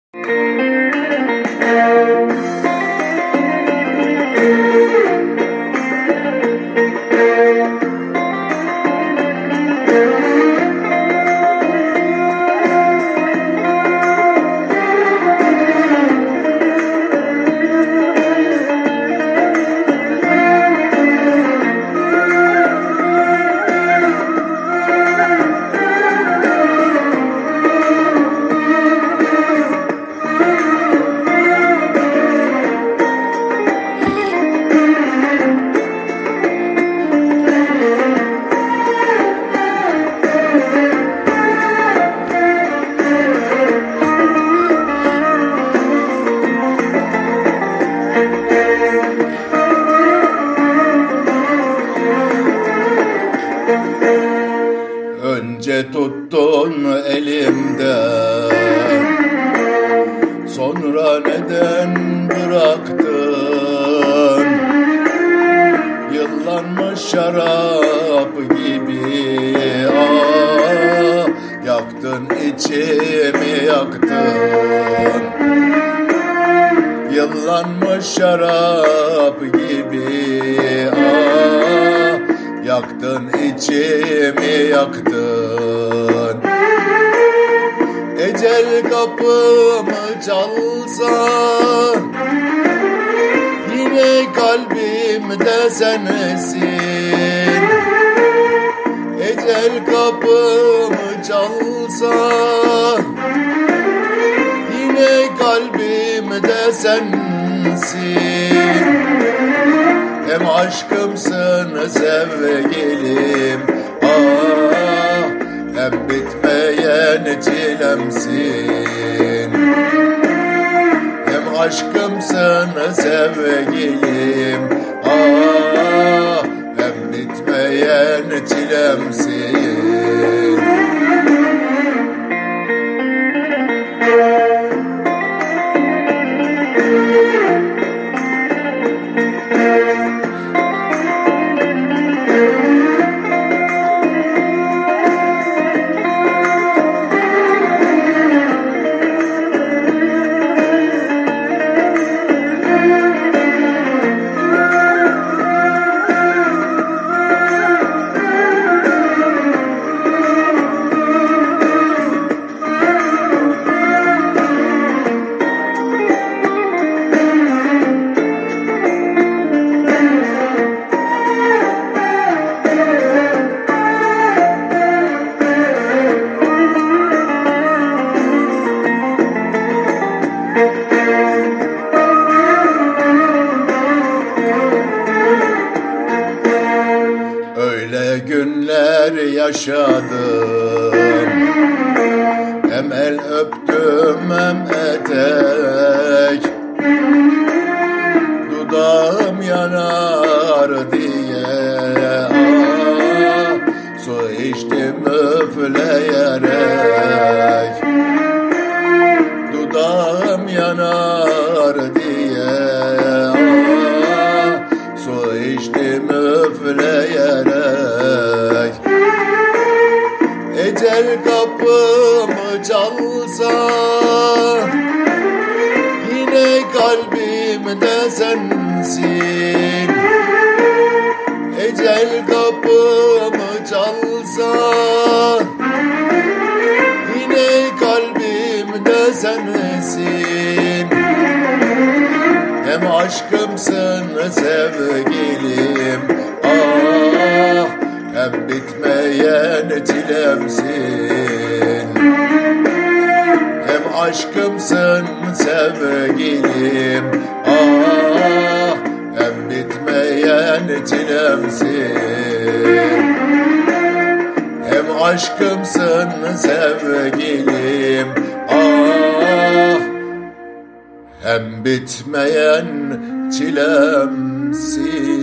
Önce tuttun elimden, sonra neden bıraktın? Yıllanmış şarap gibi yaktın içimi yaktın. Yıllanmış şarap gibi yaktın içimi yaktın. Ecel kapımı çalsan, yine kalbimde sensin. Ecel kapımı çalsan, yine kalbimde sensin. Hem aşkımsın sevgilim, hem bitmeyen çilemsin. Hem aşkımsın sevgilim, hem bitmeyen çilemsin. Öyle günler yaşadım, hem el öptüm hem etek. Dudağım yanar diye su içtim üfleyerek. Dudağım yanar diye su içtim üfleyerek. Ecel kapımı çalsa, yine kalbimde sensin. Ecel kapımı çalsa, yine kalbimde sensin. Hem aşkımsın sevgilim, hem bitmeyen çilemsin. Hem aşkımsın sevgilim, hem bitmeyen çilemsin. Hem aşkımsın sevgilim, hem bitmeyen çilemsin.